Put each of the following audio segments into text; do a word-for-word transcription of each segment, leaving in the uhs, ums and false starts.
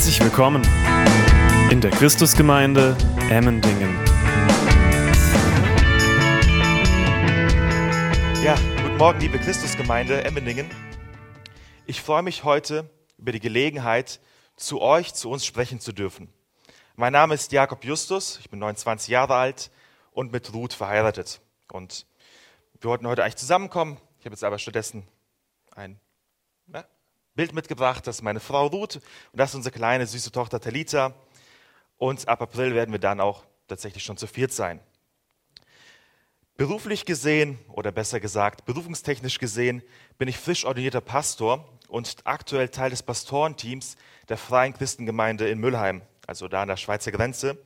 Herzlich willkommen in der Christusgemeinde Emmendingen. Ja, guten Morgen, liebe Christusgemeinde Emmendingen. Ich freue mich heute über die Gelegenheit, zu euch, zu uns sprechen zu dürfen. Mein Name ist Jakob Justus, ich bin neunundzwanzig Jahre alt und mit Ruth verheiratet. Und wir wollten heute eigentlich zusammenkommen. Ich habe jetzt aber stattdessen ein na, Bild mitgebracht. Das ist meine Frau Ruth und das ist unsere kleine, süße Tochter Talita. Und ab April werden wir dann auch tatsächlich schon zu viert sein. Beruflich gesehen, oder besser gesagt, berufungstechnisch gesehen, bin ich frisch ordinierter Pastor und aktuell Teil des Pastorenteams der Freien Christengemeinde in Müllheim, also da an der Schweizer Grenze.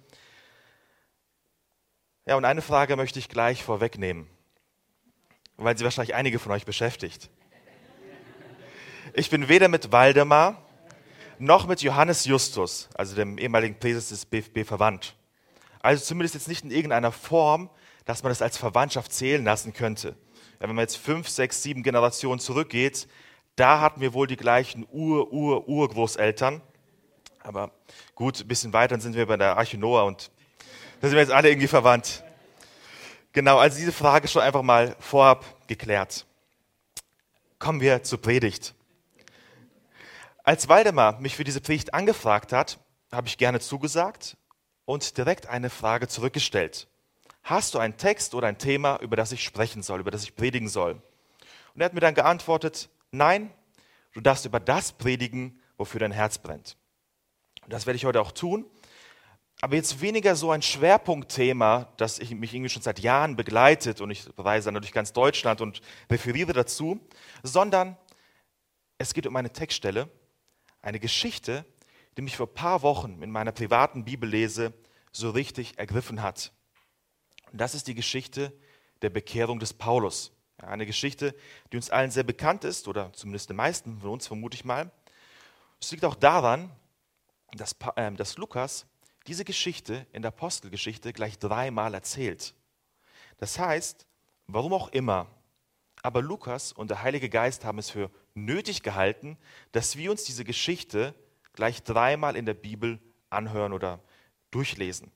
Ja, und eine Frage möchte ich gleich vorwegnehmen, weil sie wahrscheinlich einige von euch beschäftigt. Ich bin weder mit Waldemar noch mit Johannes Justus, also dem ehemaligen Präses des B F B, verwandt. Also zumindest jetzt nicht in irgendeiner Form, dass man das als Verwandtschaft zählen lassen könnte. Ja, wenn man jetzt fünf, sechs, sieben Generationen zurückgeht, da hatten wir wohl die gleichen Ur-Ur-Urgroßeltern. Aber gut, ein bisschen weiter, dann sind wir bei der Arche Noah und da sind wir jetzt alle irgendwie verwandt. Genau, also diese Frage schon einfach mal vorab geklärt. Kommen wir zur Predigt. Als Waldemar mich für diese Predigt angefragt hat, habe ich gerne zugesagt und direkt eine Frage zurückgestellt. Hast du einen Text oder ein Thema, über das ich sprechen soll, über das ich predigen soll? Und er hat mir dann geantwortet, nein, du darfst über das predigen, wofür dein Herz brennt. Und das werde ich heute auch tun, aber jetzt weniger so ein Schwerpunktthema, das ich, mich irgendwie schon seit Jahren begleitet und ich reise dann durch ganz Deutschland und referiere dazu, sondern es geht um eine Textstelle, eine Geschichte, die mich vor ein paar Wochen in meiner privaten Bibellese so richtig ergriffen hat. Und das ist die Geschichte der Bekehrung des Paulus. Ja, eine Geschichte, die uns allen sehr bekannt ist, oder zumindest den meisten von uns vermute ich mal. Es liegt auch daran, dass, äh, dass Lukas diese Geschichte in der Apostelgeschichte gleich dreimal erzählt. Das heißt, warum auch immer, aber Lukas und der Heilige Geist haben es für nötig gehalten, dass wir uns diese Geschichte gleich dreimal in der Bibel anhören oder durchlesen.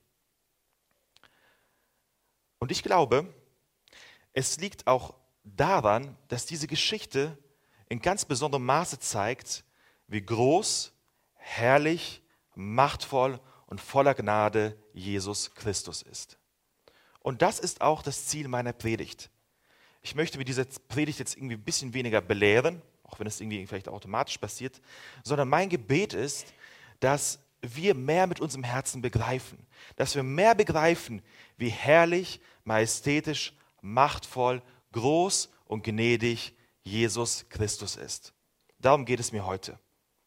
Und ich glaube, es liegt auch daran, dass diese Geschichte in ganz besonderem Maße zeigt, wie groß, herrlich, machtvoll und voller Gnade Jesus Christus ist. Und das ist auch das Ziel meiner Predigt. Ich möchte mit dieser Predigt jetzt irgendwie ein bisschen weniger belehren, auch wenn es irgendwie vielleicht automatisch passiert, sondern mein Gebet ist, dass wir mehr mit unserem Herzen begreifen, dass wir mehr begreifen, wie herrlich, majestätisch, machtvoll, groß und gnädig Jesus Christus ist. Darum geht es mir heute.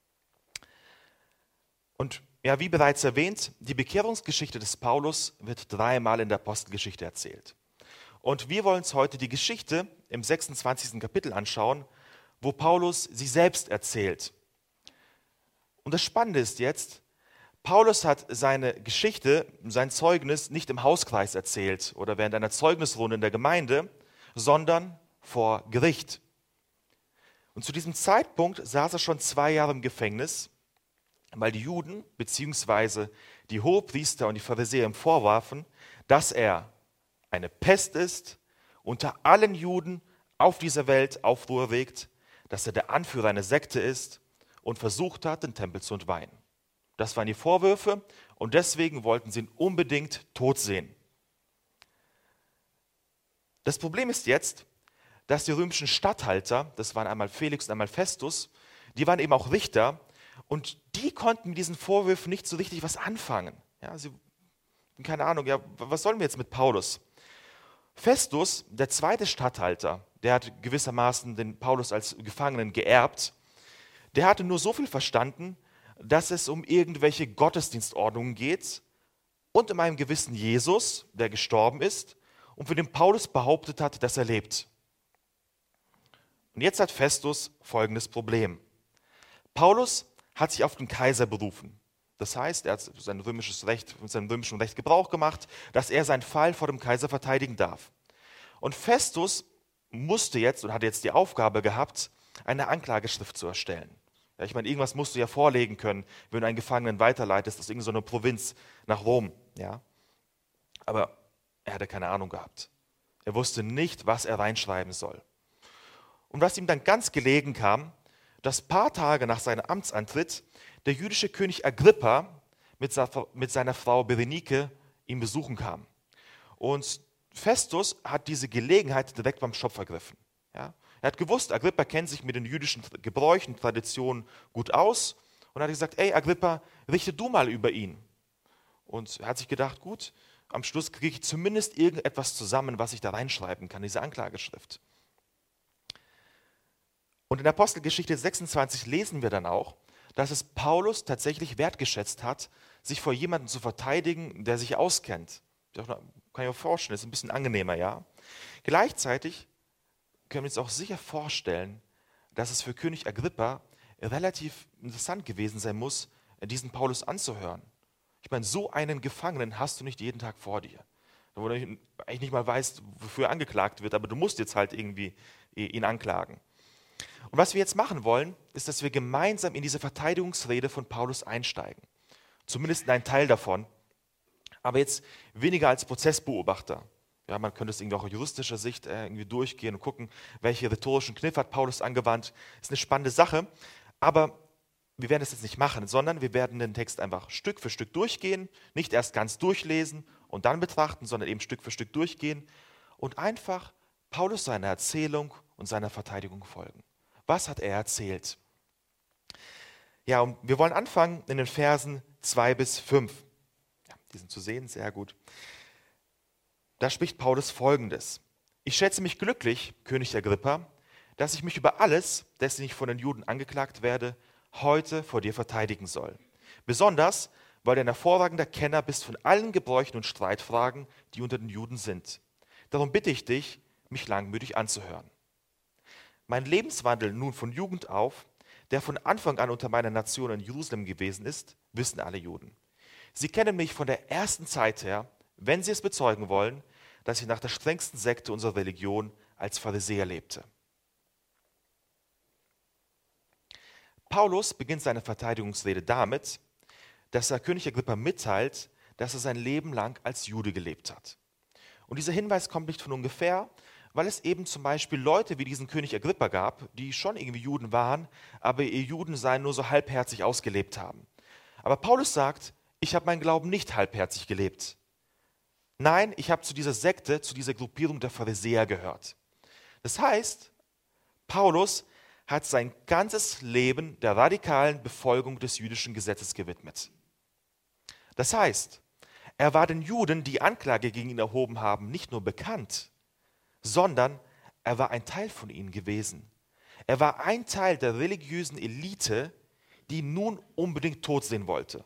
Und ja, wie bereits erwähnt, die Bekehrungsgeschichte des Paulus wird dreimal in der Apostelgeschichte erzählt. Und wir wollen uns heute die Geschichte im sechsundzwanzigsten Kapitel anschauen, wo Paulus sie selbst erzählt. Und das Spannende ist jetzt, Paulus hat seine Geschichte, sein Zeugnis nicht im Hauskreis erzählt oder während einer Zeugnisrunde in der Gemeinde, sondern vor Gericht. Und zu diesem Zeitpunkt saß er schon zwei Jahre im Gefängnis, weil die Juden bzw. die Hohepriester und die Pharisäer ihm vorwarfen, dass er eine Pest ist, unter allen Juden auf dieser Welt Aufruhr regt, dass er der Anführer einer Sekte ist und versucht hat, den Tempel zu entweihen. Das waren die Vorwürfe und deswegen wollten sie ihn unbedingt tot sehen. Das Problem ist jetzt, dass die römischen Statthalter, das waren einmal Felix und einmal Festus, die waren eben auch Richter und die konnten mit diesen Vorwürfen nicht so richtig was anfangen. Ja, sie, keine Ahnung, ja, was sollen wir jetzt mit Paulus? Festus, der zweite Statthalter, der hat gewissermaßen den Paulus als Gefangenen geerbt, der hatte nur so viel verstanden, dass es um irgendwelche Gottesdienstordnungen geht und um einen gewissen Jesus, der gestorben ist und für den Paulus behauptet hat, dass er lebt. Und jetzt hat Festus folgendes Problem. Paulus hat sich auf den Kaiser berufen. Das heißt, er hat sein römisches Recht, von seinem römischen Recht Gebrauch gemacht, dass er seinen Fall vor dem Kaiser verteidigen darf. Und Festus musste jetzt und hatte jetzt die Aufgabe gehabt, eine Anklageschrift zu erstellen. Ja, ich meine, irgendwas musst du ja vorlegen können, wenn du einen Gefangenen weiterleitest aus irgendeiner Provinz nach Rom. Ja? Aber er hatte keine Ahnung gehabt. Er wusste nicht, was er reinschreiben soll. Und was ihm dann ganz gelegen kam, dass ein paar Tage nach seinem Amtsantritt der jüdische König Agrippa mit seiner Frau Berenike ihn besuchen kam. Und Festus hat diese Gelegenheit direkt beim Schopf ergriffen. Ja? Er hat gewusst, Agrippa kennt sich mit den jüdischen Gebräuchen, Traditionen gut aus und hat gesagt, ey Agrippa, richte du mal über ihn. Und er hat sich gedacht, gut, am Schluss kriege ich zumindest irgendetwas zusammen, was ich da reinschreiben kann, diese Anklageschrift. Und in der Apostelgeschichte sechsundzwanzig lesen wir dann auch, dass es Paulus tatsächlich wertgeschätzt hat, sich vor jemandem zu verteidigen, der sich auskennt. Kann ich mir vorstellen, ist ein bisschen angenehmer, ja. Gleichzeitig können wir uns auch sicher vorstellen, dass es für König Agrippa relativ interessant gewesen sein muss, diesen Paulus anzuhören. Ich meine, so einen Gefangenen hast du nicht jeden Tag vor dir, wo du eigentlich nicht mal weißt, wofür er angeklagt wird, aber du musst jetzt halt irgendwie ihn anklagen. Und was wir jetzt machen wollen, ist, dass wir gemeinsam in diese Verteidigungsrede von Paulus einsteigen. Zumindest in einen Teil davon, aber jetzt weniger als Prozessbeobachter. Ja, man könnte es irgendwie auch aus juristischer Sicht äh, irgendwie durchgehen und gucken, welche rhetorischen Kniffe hat Paulus angewandt. Ist eine spannende Sache, aber wir werden das jetzt nicht machen, sondern wir werden den Text einfach Stück für Stück durchgehen, nicht erst ganz durchlesen und dann betrachten, sondern eben Stück für Stück durchgehen und einfach Paulus seiner Erzählung und seiner Verteidigung folgen. Was hat er erzählt? Ja, und wir wollen anfangen in den Versen zwei bis fünf. Ja, die sind zu sehen, sehr gut. Da spricht Paulus Folgendes. Ich schätze mich glücklich, König Agrippa, dass ich mich über alles, dessen ich von den Juden angeklagt werde, heute vor dir verteidigen soll. Besonders, weil du ein hervorragender Kenner bist von allen Gebräuchen und Streitfragen, die unter den Juden sind. Darum bitte ich dich, mich langmütig anzuhören. Mein Lebenswandel nun von Jugend auf, der von Anfang an unter meiner Nation in Jerusalem gewesen ist, wissen alle Juden. Sie kennen mich von der ersten Zeit her, wenn sie es bezeugen wollen, dass ich nach der strengsten Sekte unserer Religion als Pharisäer lebte. Paulus beginnt seine Verteidigungsrede damit, dass er König Agrippa mitteilt, dass er sein Leben lang als Jude gelebt hat. Und dieser Hinweis kommt nicht von ungefähr, weil es eben zum Beispiel Leute wie diesen König Agrippa gab, die schon irgendwie Juden waren, aber ihr Judensein nur so halbherzig ausgelebt haben. Aber Paulus sagt, ich habe meinen Glauben nicht halbherzig gelebt. Nein, ich habe zu dieser Sekte, zu dieser Gruppierung der Pharisäer gehört. Das heißt, Paulus hat sein ganzes Leben der radikalen Befolgung des jüdischen Gesetzes gewidmet. Das heißt, er war den Juden, die Anklage gegen ihn erhoben haben, nicht nur bekannt, sondern er war ein Teil von ihnen gewesen. Er war ein Teil der religiösen Elite, die ihn nun unbedingt tot sehen wollte.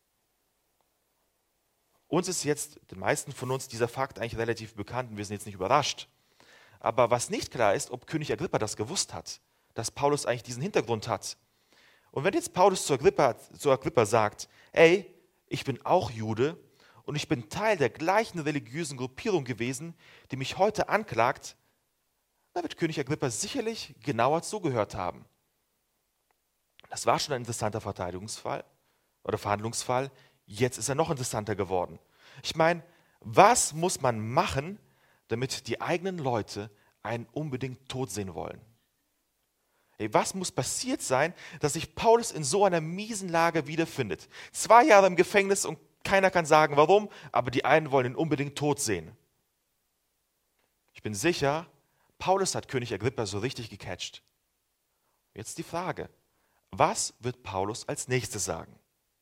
Uns ist jetzt, den meisten von uns, dieser Fakt eigentlich relativ bekannt und wir sind jetzt nicht überrascht. Aber was nicht klar ist, ob König Agrippa das gewusst hat, dass Paulus eigentlich diesen Hintergrund hat. Und wenn jetzt Paulus zu Agrippa, zu Agrippa sagt, ey, ich bin auch Jude und ich bin Teil der gleichen religiösen Gruppierung gewesen, die mich heute anklagt, dann wird König Agrippa sicherlich genauer zugehört haben. Das war schon ein interessanter Verteidigungsfall oder Verhandlungsfall. Jetzt ist er noch interessanter geworden. Ich meine, was muss man machen, damit die eigenen Leute einen unbedingt tot sehen wollen? Hey, was muss passiert sein, dass sich Paulus in so einer miesen Lage wiederfindet? Zwei Jahre im Gefängnis und keiner kann sagen, warum, aber die einen wollen ihn unbedingt tot sehen. Ich bin sicher, Paulus hat König Agrippa so richtig gecatcht. Jetzt die Frage, was wird Paulus als nächstes sagen?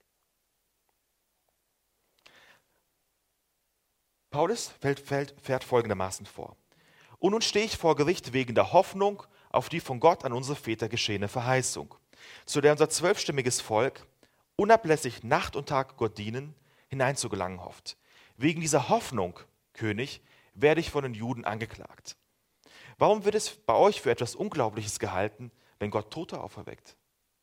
Paulus fällt, fällt, fährt folgendermaßen vor. Und nun stehe ich vor Gericht wegen der Hoffnung auf die von Gott an unsere Väter geschehene Verheißung, zu der unser zwölfstimmiges Volk unablässig Nacht und Tag Gott dienen, hineinzugelangen hofft. Wegen dieser Hoffnung, König, werde ich von den Juden angeklagt. Warum wird es bei euch für etwas Unglaubliches gehalten, wenn Gott Tote auferweckt?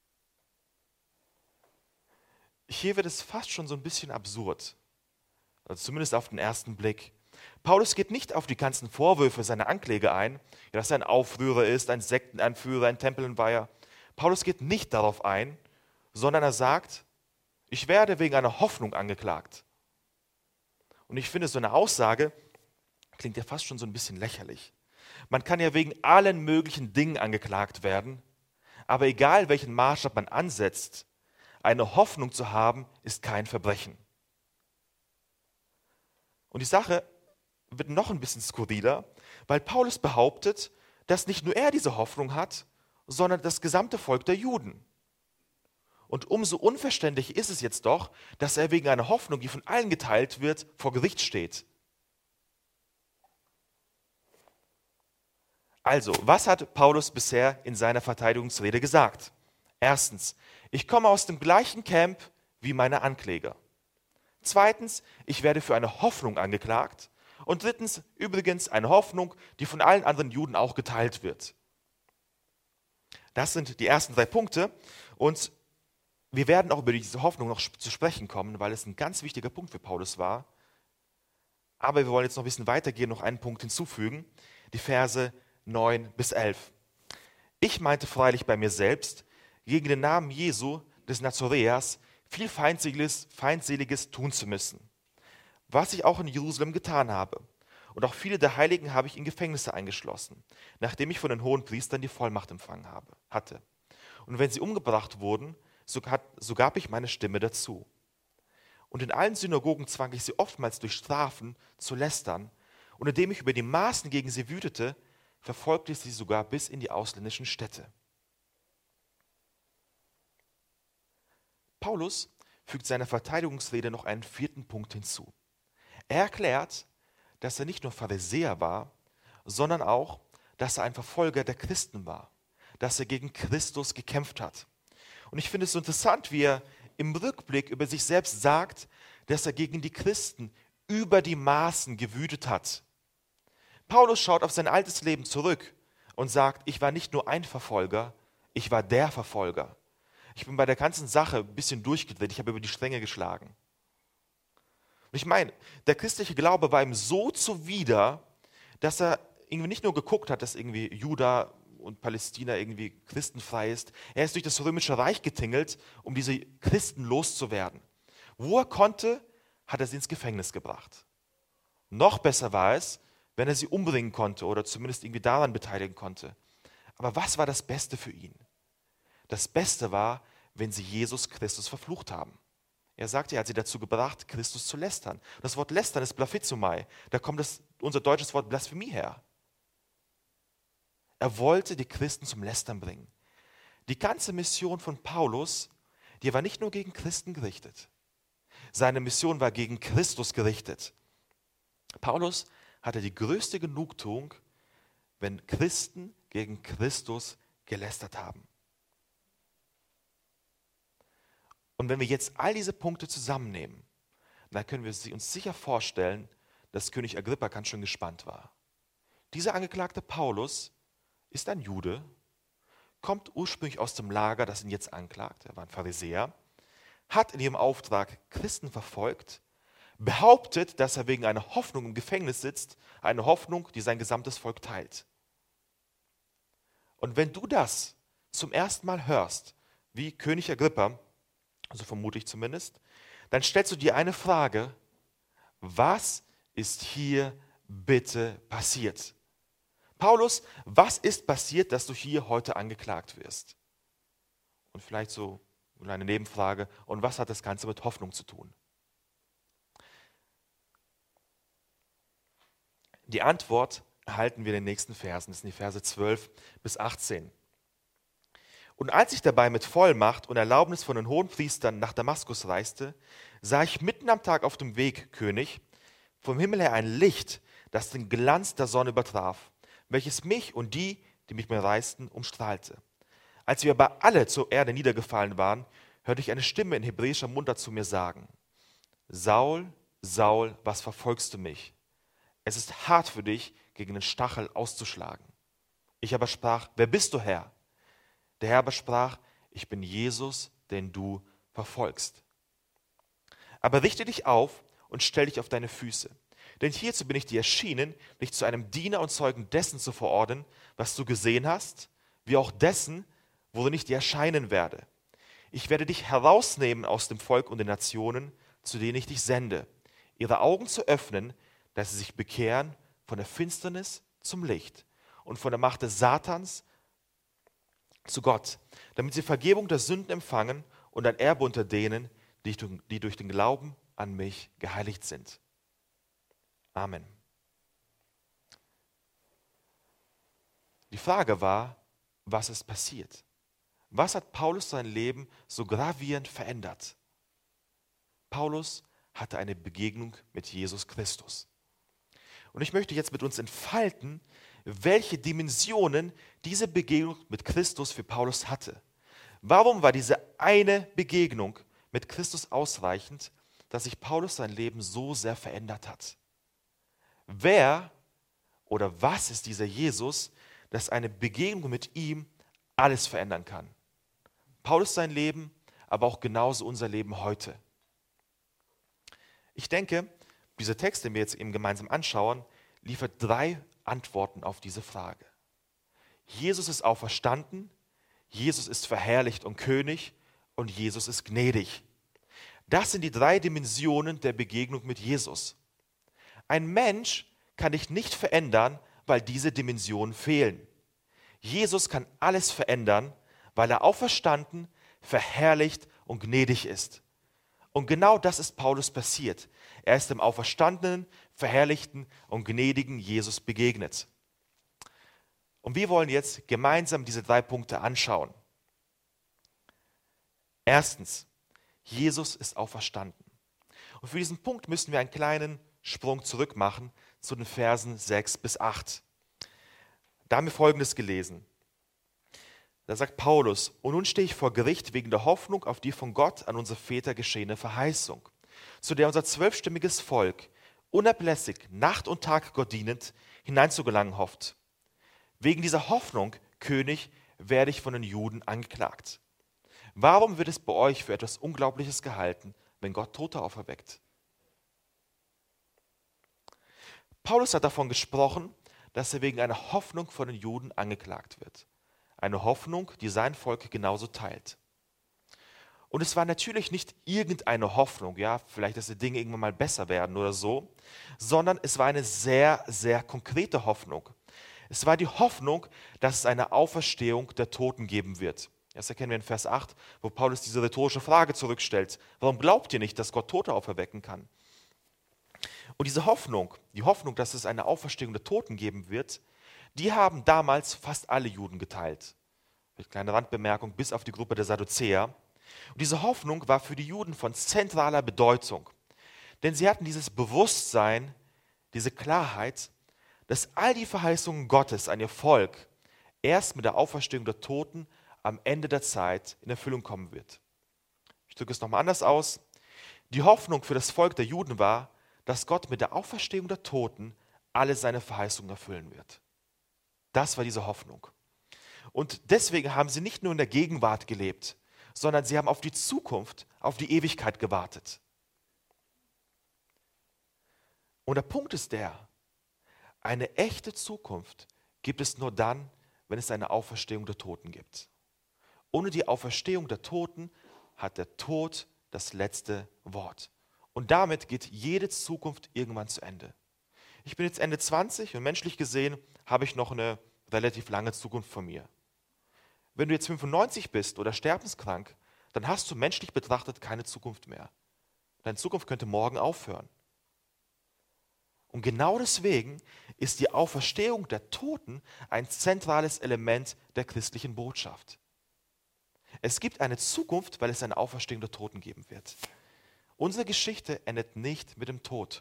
Hier wird es fast schon so ein bisschen absurd. Also zumindest auf den ersten Blick. Paulus geht nicht auf die ganzen Vorwürfe seiner Ankläger ein, dass er ein Aufrührer ist, ein Sektenanführer, ein Tempelentweiher. Paulus geht nicht darauf ein, sondern er sagt, ich werde wegen einer Hoffnung angeklagt. Und ich finde, so eine Aussage klingt ja fast schon so ein bisschen lächerlich. Man kann ja wegen allen möglichen Dingen angeklagt werden, aber egal welchen Maßstab man ansetzt, eine Hoffnung zu haben, ist kein Verbrechen. Und die Sache wird noch ein bisschen skurriler, weil Paulus behauptet, dass nicht nur er diese Hoffnung hat, sondern das gesamte Volk der Juden. Und umso unverständlich ist es jetzt doch, dass er wegen einer Hoffnung, die von allen geteilt wird, vor Gericht steht. Also, was hat Paulus bisher in seiner Verteidigungsrede gesagt? Erstens, ich komme aus dem gleichen Camp wie meine Ankläger. Zweitens, ich werde für eine Hoffnung angeklagt. Und drittens, übrigens eine Hoffnung, die von allen anderen Juden auch geteilt wird. Das sind die ersten drei Punkte. Und wir werden auch über diese Hoffnung noch zu sprechen kommen, weil es ein ganz wichtiger Punkt für Paulus war. Aber wir wollen jetzt noch ein bisschen weitergehen, noch einen Punkt hinzufügen. Die Verse neun bis elf. Ich meinte freilich bei mir selbst, gegen den Namen Jesu des Nazoräers viel Feindseliges, Feindseliges tun zu müssen, was ich auch in Jerusalem getan habe. Und auch viele der Heiligen habe ich in Gefängnisse eingeschlossen, nachdem ich von den Hohenpriestern die Vollmacht empfangen habe, hatte. Und wenn sie umgebracht wurden, so, hat, so gab ich meine Stimme dazu. Und in allen Synagogen zwang ich sie oftmals durch Strafen zu lästern. Und indem ich über die Maßen gegen sie wütete, verfolgte ich sie sogar bis in die ausländischen Städte. Paulus fügt seiner Verteidigungsrede noch einen vierten Punkt hinzu. Er erklärt, dass er nicht nur Pharisäer war, sondern auch, dass er ein Verfolger der Christen war, dass er gegen Christus gekämpft hat. Und ich finde es so interessant, wie er im Rückblick über sich selbst sagt, dass er gegen die Christen über die Maßen gewütet hat. Paulus schaut auf sein altes Leben zurück und sagt, ich war nicht nur ein Verfolger, ich war der Verfolger. Ich bin bei der ganzen Sache ein bisschen durchgedreht, ich habe über die Stränge geschlagen. Und ich meine, der christliche Glaube war ihm so zuwider, dass er irgendwie nicht nur geguckt hat, dass irgendwie Juda und Palästina irgendwie christenfrei ist. Er ist durch das Römische Reich getingelt, um diese Christen loszuwerden. Wo er konnte, hat er sie ins Gefängnis gebracht. Noch besser war es, wenn er sie umbringen konnte oder zumindest irgendwie daran beteiligen konnte. Aber was war das Beste für ihn? Das Beste war, wenn sie Jesus Christus verflucht haben. Er sagte, er hat sie dazu gebracht, Christus zu lästern. Das Wort lästern ist Blasphemai. Da kommt das, unser deutsches Wort Blasphemie her. Er wollte die Christen zum Lästern bringen. Die ganze Mission von Paulus, die war nicht nur gegen Christen gerichtet. Seine Mission war gegen Christus gerichtet. Paulus hatte die größte Genugtuung, wenn Christen gegen Christus gelästert haben. Und wenn wir jetzt all diese Punkte zusammennehmen, dann können wir sie uns sicher vorstellen, dass König Agrippa ganz schön gespannt war. Dieser angeklagte Paulus ist ein Jude, kommt ursprünglich aus dem Lager, das ihn jetzt anklagt, er war ein Pharisäer, hat in ihrem Auftrag Christen verfolgt, behauptet, dass er wegen einer Hoffnung im Gefängnis sitzt, eine Hoffnung, die sein gesamtes Volk teilt. Und wenn du das zum ersten Mal hörst, wie König Agrippa, so vermute ich zumindest, dann stellst du dir eine Frage: Was ist hier bitte passiert? Paulus, was ist passiert, dass du hier heute angeklagt wirst? Und vielleicht so eine Nebenfrage: Und was hat das Ganze mit Hoffnung zu tun? Die Antwort erhalten wir in den nächsten Versen, das sind die Verse zwölf bis achtzehn. Und als ich dabei mit Vollmacht und Erlaubnis von den Hohenpriestern nach Damaskus reiste, sah ich mitten am Tag auf dem Weg, König, vom Himmel her ein Licht, das den Glanz der Sonne übertraf, welches mich und die, die mit mir reisten, umstrahlte. Als wir aber alle zur Erde niedergefallen waren, hörte ich eine Stimme in hebräischer Mundart zu mir sagen: Saul, Saul, was verfolgst du mich? Es ist hart für dich, gegen den Stachel auszuschlagen. Ich aber sprach: Wer bist du, Herr? Der Herr aber sprach: Ich bin Jesus, den du verfolgst. Aber richte dich auf und stell dich auf deine Füße. Denn hierzu bin ich dir erschienen, dich zu einem Diener und Zeugen dessen zu verordnen, was du gesehen hast, wie auch dessen, worin ich dir erscheinen werde. Ich werde dich herausnehmen aus dem Volk und den Nationen, zu denen ich dich sende, ihre Augen zu öffnen, dass sie sich bekehren von der Finsternis zum Licht und von der Macht des Satans zu Gott, damit sie Vergebung der Sünden empfangen und ein Erbe unter denen, die, die durch den Glauben an mich geheiligt sind. Amen. Die Frage war, was ist passiert? Was hat Paulus sein Leben so gravierend verändert? Paulus hatte eine Begegnung mit Jesus Christus. Und ich möchte jetzt mit uns entfalten, welche Dimensionen diese Begegnung mit Christus für Paulus hatte. Warum war diese eine Begegnung mit Christus ausreichend, dass sich Paulus sein Leben so sehr verändert hat? Wer oder was ist dieser Jesus, dass eine Begegnung mit ihm alles verändern kann? Paulus sein Leben, aber auch genauso unser Leben heute. Ich denke, dieser Text, den wir jetzt eben gemeinsam anschauen, liefert drei Antworten auf diese Frage. Jesus ist auferstanden, Jesus ist verherrlicht und König und Jesus ist gnädig. Das sind die drei Dimensionen der Begegnung mit Jesus. Ein Mensch kann dich nicht verändern, weil diese Dimensionen fehlen. Jesus kann alles verändern, weil er auferstanden, verherrlicht und gnädig ist. Und genau das ist Paulus passiert. Er ist dem auferstandenen, verherrlichten und gnädigen Jesus begegnet. Und wir wollen jetzt gemeinsam diese drei Punkte anschauen. Erstens, Jesus ist auferstanden. Und für diesen Punkt müssen wir einen kleinen Sprung zurück machen zu den Versen sechs bis acht. Da haben wir Folgendes gelesen. Da sagt Paulus: Und nun stehe ich vor Gericht wegen der Hoffnung auf die von Gott an unsere Väter geschehene Verheißung, zu der unser zwölfstimmiges Volk unablässig Nacht und Tag Gott dienend hineinzugelangen hofft. Wegen dieser Hoffnung, König, werde ich von den Juden angeklagt. Warum wird es bei euch für etwas Unglaubliches gehalten, wenn Gott Tote auferweckt? Paulus hat davon gesprochen, dass er wegen einer Hoffnung von den Juden angeklagt wird. Eine Hoffnung, die sein Volk genauso teilt. Und es war natürlich nicht irgendeine Hoffnung, ja, vielleicht, dass die Dinge irgendwann mal besser werden oder so, sondern es war eine sehr, sehr konkrete Hoffnung. Es war die Hoffnung, dass es eine Auferstehung der Toten geben wird. Das erkennen wir in Vers acht, wo Paulus diese rhetorische Frage zurückstellt. Warum glaubt ihr nicht, dass Gott Tote auferwecken kann? Und diese Hoffnung, die Hoffnung, dass es eine Auferstehung der Toten geben wird, die haben damals fast alle Juden geteilt. Eine kleine Randbemerkung, bis auf die Gruppe der Sadduzäer. Und diese Hoffnung war für die Juden von zentraler Bedeutung. Denn sie hatten dieses Bewusstsein, diese Klarheit, dass all die Verheißungen Gottes an ihr Volk erst mit der Auferstehung der Toten am Ende der Zeit in Erfüllung kommen wird. Ich drücke es nochmal anders aus. Die Hoffnung für das Volk der Juden war, dass Gott mit der Auferstehung der Toten alle seine Verheißungen erfüllen wird. Das war diese Hoffnung. Und deswegen haben sie nicht nur in der Gegenwart gelebt, sondern sie haben auf die Zukunft, auf die Ewigkeit gewartet. Und der Punkt ist der: Eine echte Zukunft gibt es nur dann, wenn es eine Auferstehung der Toten gibt. Ohne die Auferstehung der Toten hat der Tod das letzte Wort. Und damit geht jede Zukunft irgendwann zu Ende. Ich bin jetzt Ende zwanzig und menschlich gesehen habe ich noch eine relativ lange Zukunft vor mir. Wenn du jetzt fünfundneunzig bist oder sterbenskrank, dann hast du menschlich betrachtet keine Zukunft mehr. Deine Zukunft könnte morgen aufhören. Und genau deswegen ist die Auferstehung der Toten ein zentrales Element der christlichen Botschaft. Es gibt eine Zukunft, weil es eine Auferstehung der Toten geben wird. Unsere Geschichte endet nicht mit dem Tod.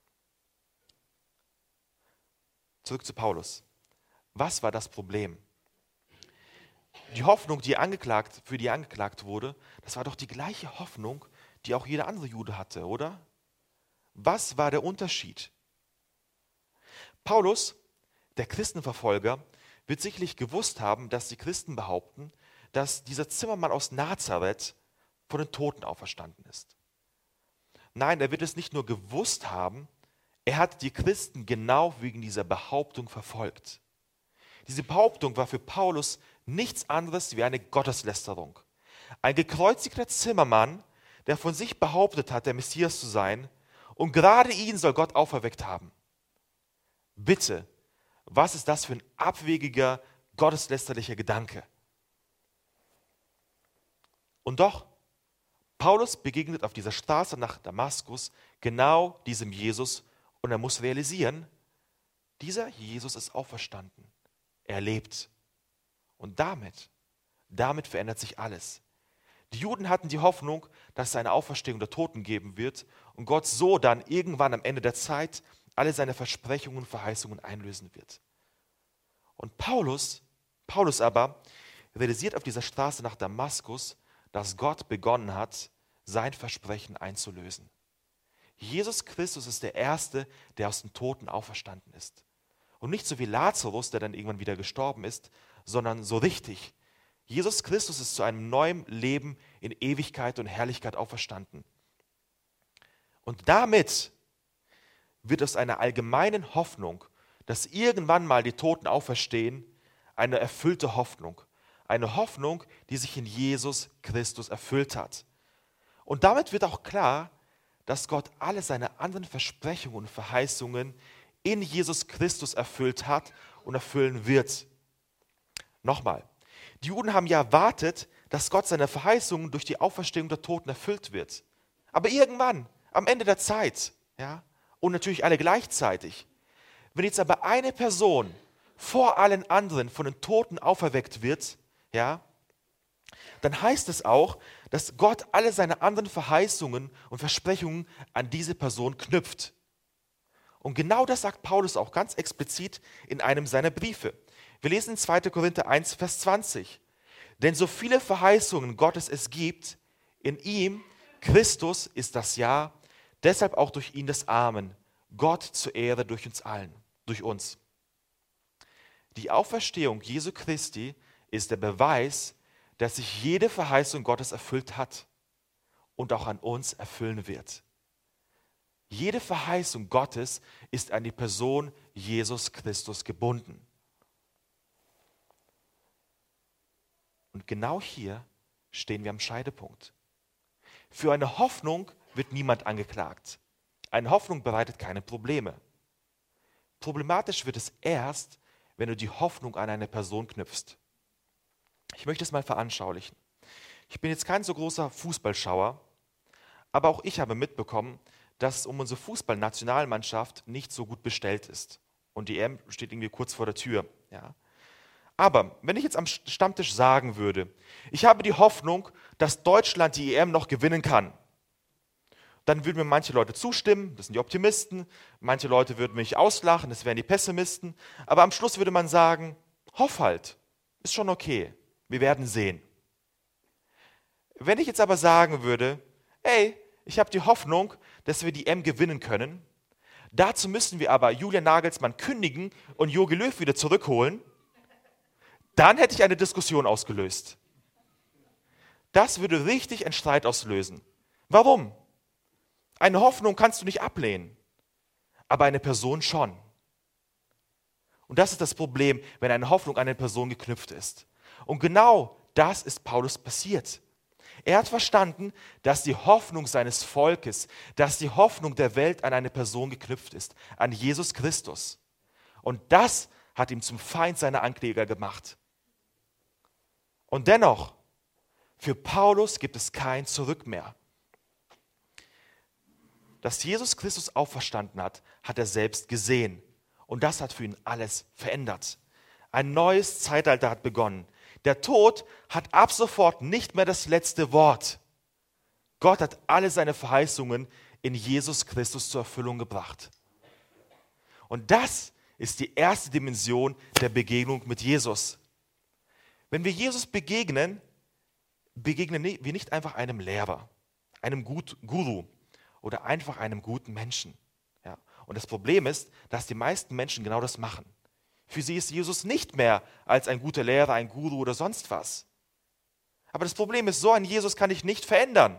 Zurück zu Paulus. Was war das Problem? Die Hoffnung, die angeklagt, für die er angeklagt wurde, das war doch die gleiche Hoffnung, die auch jeder andere Jude hatte, oder? Was war der Unterschied? Paulus, der Christenverfolger, wird sicherlich gewusst haben, dass die Christen behaupten, dass dieser Zimmermann aus Nazareth von den Toten auferstanden ist. Nein, er wird es nicht nur gewusst haben, er hat die Christen genau wegen dieser Behauptung verfolgt. Diese Behauptung war für Paulus nichts anderes wie eine Gotteslästerung. Ein gekreuzigter Zimmermann, der von sich behauptet hat, der Messias zu sein, und gerade ihn soll Gott auferweckt haben. Bitte, was ist das für ein abwegiger, gotteslästerlicher Gedanke? Und doch, Paulus begegnet auf dieser Straße nach Damaskus genau diesem Jesus und er muss realisieren, dieser Jesus ist auferstanden. Er lebt. Und damit, damit verändert sich alles. Die Juden hatten die Hoffnung, dass es eine Auferstehung der Toten geben wird und Gott so dann irgendwann am Ende der Zeit alle seine Versprechungen und Verheißungen einlösen wird. Und Paulus, Paulus aber realisiert auf dieser Straße nach Damaskus, dass Gott begonnen hat, sein Versprechen einzulösen. Jesus Christus ist der Erste, der aus den Toten auferstanden ist. Und nicht so wie Lazarus, der dann irgendwann wieder gestorben ist, sondern so richtig. Jesus Christus ist zu einem neuen Leben in Ewigkeit und Herrlichkeit auferstanden. Und damit wird aus einer allgemeinen Hoffnung, dass irgendwann mal die Toten auferstehen, eine erfüllte Hoffnung. Eine Hoffnung, die sich in Jesus Christus erfüllt hat. Und damit wird auch klar, dass Gott alle seine anderen Versprechungen und Verheißungen in Jesus Christus erfüllt hat und erfüllen wird. Nochmal, die Juden haben ja erwartet, dass Gott seine Verheißungen durch die Auferstehung der Toten erfüllt wird. Aber irgendwann, am Ende der Zeit, ja, und natürlich alle gleichzeitig, wenn jetzt aber eine Person vor allen anderen von den Toten auferweckt wird, ja, dann heißt es auch, dass Gott alle seine anderen Verheißungen und Versprechungen an diese Person knüpft. Und genau das sagt Paulus auch ganz explizit in einem seiner Briefe. Wir lesen in zweiter Korinther eins, Vers zwanzig. Denn so viele Verheißungen Gottes es gibt, in ihm, Christus, ist das Ja, deshalb auch durch ihn das Amen. Gott zur Ehre durch uns allen, durch uns. Die Auferstehung Jesu Christi ist der Beweis, dass sich jede Verheißung Gottes erfüllt hat und auch an uns erfüllen wird. Jede Verheißung Gottes ist an die Person Jesus Christus gebunden. Und genau hier stehen wir am Scheidepunkt. Für eine Hoffnung wird niemand angeklagt. Eine Hoffnung bereitet keine Probleme. Problematisch wird es erst, wenn du die Hoffnung an eine Person knüpfst. Ich möchte es mal veranschaulichen. Ich bin jetzt kein so großer Fußballschauer, aber auch ich habe mitbekommen, dass es um unsere Fußballnationalmannschaft nicht so gut bestellt ist. Und die E M steht irgendwie kurz vor der Tür. Ja. Aber wenn ich jetzt am Stammtisch sagen würde, ich habe die Hoffnung, dass Deutschland die E M noch gewinnen kann, dann würden mir manche Leute zustimmen, das sind die Optimisten, manche Leute würden mich auslachen, das wären die Pessimisten, aber am Schluss würde man sagen, hoff halt, ist schon okay, wir werden sehen. Wenn ich jetzt aber sagen würde, ey, ich habe die Hoffnung, dass wir die E M gewinnen können, dazu müssen wir aber Julian Nagelsmann kündigen und Jogi Löw wieder zurückholen, dann hätte ich eine Diskussion ausgelöst. Das würde richtig einen Streit auslösen. Warum? Eine Hoffnung kannst du nicht ablehnen, aber eine Person schon. Und das ist das Problem, wenn eine Hoffnung an eine Person geknüpft ist. Und genau das ist Paulus passiert. Er hat verstanden, dass die Hoffnung seines Volkes, dass die Hoffnung der Welt an eine Person geknüpft ist, an Jesus Christus. Und das hat ihn zum Feind seiner Ankläger gemacht. Und dennoch, für Paulus gibt es kein Zurück mehr. Dass Jesus Christus auferstanden hat, hat er selbst gesehen. Und das hat für ihn alles verändert. Ein neues Zeitalter hat begonnen. Der Tod hat ab sofort nicht mehr das letzte Wort. Gott hat alle seine Verheißungen in Jesus Christus zur Erfüllung gebracht. Und das ist die erste Dimension der Begegnung mit Jesus. Wenn wir Jesus begegnen, begegnen wir nicht einfach einem Lehrer, einem Guru oder einfach einem guten Menschen. Ja. Und das Problem ist, dass die meisten Menschen genau das machen. Für sie ist Jesus nicht mehr als ein guter Lehrer, ein Guru oder sonst was. Aber das Problem ist, so ein Jesus kann ich nicht verändern.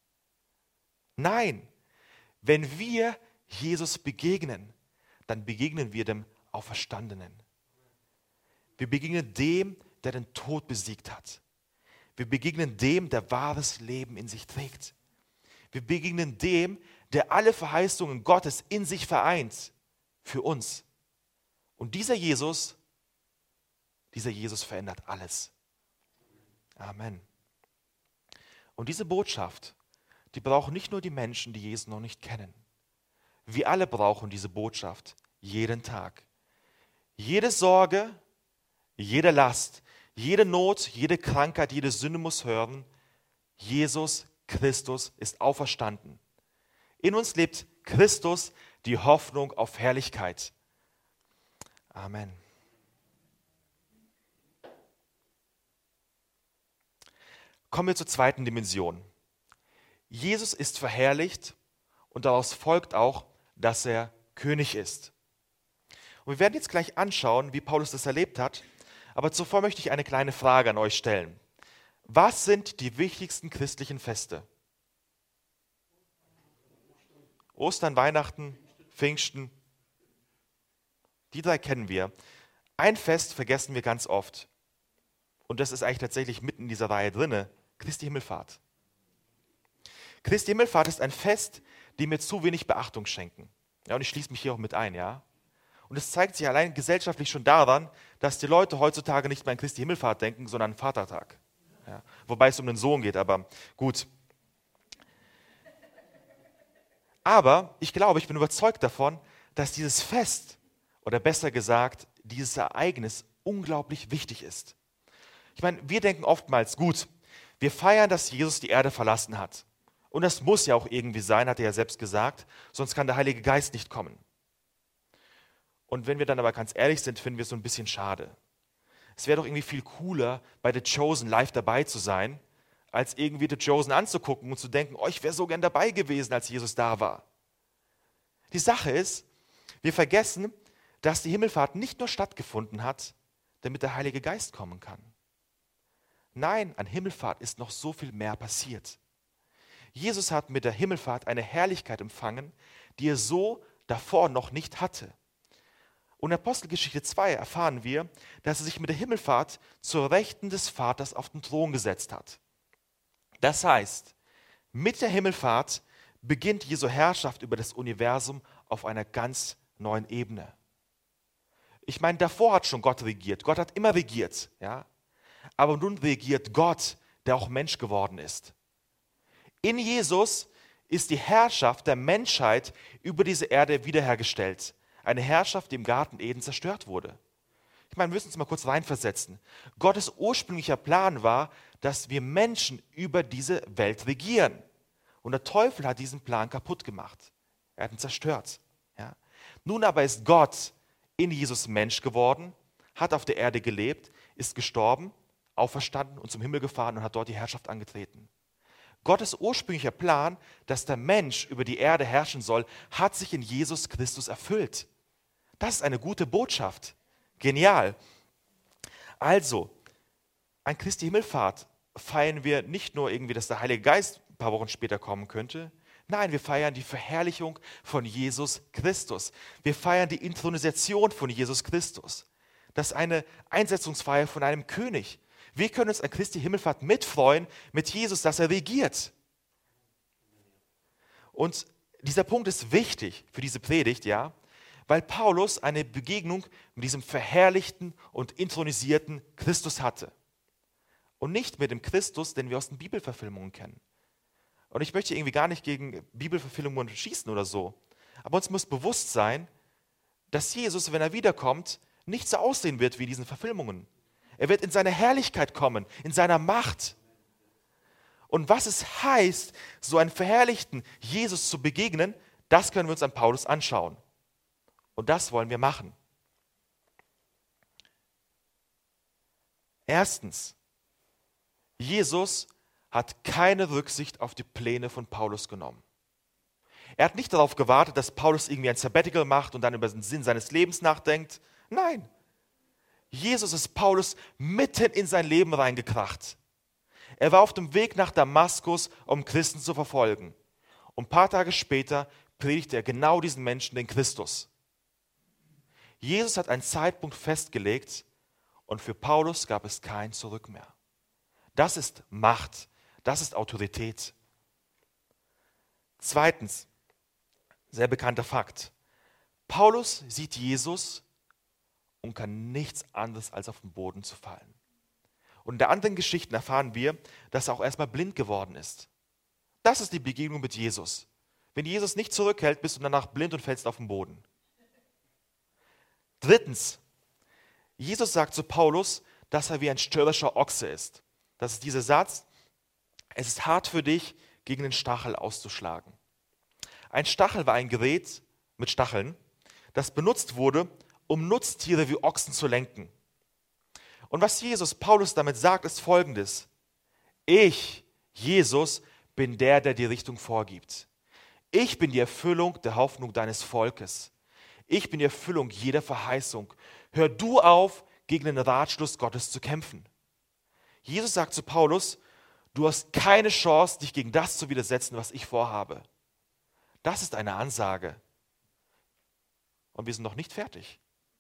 Nein, wenn wir Jesus begegnen, dann begegnen wir dem Auferstandenen. Wir begegnen dem, der den Tod besiegt hat. Wir begegnen dem, der wahres Leben in sich trägt. Wir begegnen dem, der alle Verheißungen Gottes in sich vereint, für uns. Und dieser Jesus, dieser Jesus verändert alles. Amen. Und diese Botschaft, die brauchen nicht nur die Menschen, die Jesus noch nicht kennen. Wir alle brauchen diese Botschaft jeden Tag. Jede Sorge, jede Last, jede Not, jede Krankheit, jede Sünde muss hören, Jesus Christus ist auferstanden. In uns lebt Christus, die Hoffnung auf Herrlichkeit. Amen. Kommen wir zur zweiten Dimension. Jesus ist verherrlicht und daraus folgt auch, dass er König ist. Und wir werden jetzt gleich anschauen, wie Paulus das erlebt hat, aber zuvor möchte ich eine kleine Frage an euch stellen. Was sind die wichtigsten christlichen Feste? Ostern, Weihnachten, Pfingsten. Die drei kennen wir. Ein Fest vergessen wir ganz oft. Und das ist eigentlich tatsächlich mitten in dieser Reihe drinne. Christi Himmelfahrt. Christi Himmelfahrt ist ein Fest, dem wir zu wenig Beachtung schenken. Ja, und ich schließe mich hier auch mit ein, ja. Und es zeigt sich allein gesellschaftlich schon daran, dass die Leute heutzutage nicht mehr an Christi Himmelfahrt denken, sondern an Vatertag. Ja, wobei es um den Sohn geht, aber gut. Aber ich glaube, ich bin überzeugt davon, dass dieses Fest, oder besser gesagt, dieses Ereignis unglaublich wichtig ist. Ich meine, wir denken oftmals, gut, wir feiern, dass Jesus die Erde verlassen hat. Und das muss ja auch irgendwie sein, hat er ja selbst gesagt, sonst kann der Heilige Geist nicht kommen. Und wenn wir dann aber ganz ehrlich sind, finden wir es so ein bisschen schade. Es wäre doch irgendwie viel cooler, bei The Chosen live dabei zu sein, als irgendwie The Chosen anzugucken und zu denken, oh, ich wäre so gern dabei gewesen, als Jesus da war. Die Sache ist, wir vergessen, dass die Himmelfahrt nicht nur stattgefunden hat, damit der Heilige Geist kommen kann. Nein, an Himmelfahrt ist noch so viel mehr passiert. Jesus hat mit der Himmelfahrt eine Herrlichkeit empfangen, die er so davor noch nicht hatte. Und in Apostelgeschichte zwei erfahren wir, dass er sich mit der Himmelfahrt zur Rechten des Vaters auf den Thron gesetzt hat. Das heißt, mit der Himmelfahrt beginnt Jesu Herrschaft über das Universum auf einer ganz neuen Ebene. Ich meine, davor hat schon Gott regiert. Gott hat immer regiert, ja. Aber nun regiert Gott, der auch Mensch geworden ist. In Jesus ist die Herrschaft der Menschheit über diese Erde wiederhergestellt. Eine Herrschaft, die im Garten Eden zerstört wurde. Ich meine, wir müssen uns mal kurz reinversetzen. Gottes ursprünglicher Plan war, dass wir Menschen über diese Welt regieren. Und der Teufel hat diesen Plan kaputt gemacht. Er hat ihn zerstört. Ja. Nun aber ist Gott in Jesus Mensch geworden, hat auf der Erde gelebt, ist gestorben, auferstanden und zum Himmel gefahren und hat dort die Herrschaft angetreten. Gottes ursprünglicher Plan, dass der Mensch über die Erde herrschen soll, hat sich in Jesus Christus erfüllt. Das ist eine gute Botschaft. Genial. Also, an Christi Himmelfahrt feiern wir nicht nur irgendwie, dass der Heilige Geist ein paar Wochen später kommen könnte. Nein, wir feiern die Verherrlichung von Jesus Christus. Wir feiern die Inthronisation von Jesus Christus. Das ist eine Einsetzungsfeier von einem König. Wir können uns an Christi Himmelfahrt mitfreuen mit Jesus, dass er regiert. Und dieser Punkt ist wichtig für diese Predigt, ja, weil Paulus eine Begegnung mit diesem verherrlichten und inthronisierten Christus hatte. Und nicht mit dem Christus, den wir aus den Bibelverfilmungen kennen. Und ich möchte irgendwie gar nicht gegen Bibelverfilmungen schießen oder so. Aber uns muss bewusst sein, dass Jesus, wenn er wiederkommt, nicht so aussehen wird wie in diesen Verfilmungen. Er wird in seine Herrlichkeit kommen, in seiner Macht. Und was es heißt, so einen verherrlichten Jesus zu begegnen, das können wir uns an Paulus anschauen. Und das wollen wir machen. Erstens, Jesus hat keine Rücksicht auf die Pläne von Paulus genommen. Er hat nicht darauf gewartet, dass Paulus irgendwie ein Sabbatical macht und dann über den Sinn seines Lebens nachdenkt. Nein, Jesus ist Paulus mitten in sein Leben reingekracht. Er war auf dem Weg nach Damaskus, um Christen zu verfolgen. Und ein paar Tage später predigte er genau diesen Menschen den Christus. Jesus hat einen Zeitpunkt festgelegt Und für Paulus gab es kein Zurück mehr. Das ist Macht, das ist Autorität. Zweitens, sehr bekannter Fakt. Paulus sieht Jesus und kann nichts anderes als auf den Boden zu fallen. Und in der anderen Geschichten erfahren wir, dass er auch erstmal blind geworden ist. Das ist die Begegnung mit Jesus. Wenn Jesus nicht zurückhält, bist du danach blind und fällst auf den Boden. Drittens, Jesus sagt zu Paulus, dass er wie ein störrischer Ochse ist. Das ist dieser Satz, es ist hart für dich, gegen den Stachel auszuschlagen. Ein Stachel war ein Gerät mit Stacheln, das benutzt wurde, um Nutztiere wie Ochsen zu lenken. Und was Jesus Paulus damit sagt, ist Folgendes. Ich, Jesus, bin der, der die Richtung vorgibt. Ich bin die Erfüllung der Hoffnung deines Volkes. Ich bin die Erfüllung jeder Verheißung. Hör du auf, gegen den Ratschluss Gottes zu kämpfen. Jesus sagt zu Paulus, du hast keine Chance, dich gegen das zu widersetzen, was ich vorhabe. Das ist eine Ansage. Und wir sind noch nicht fertig.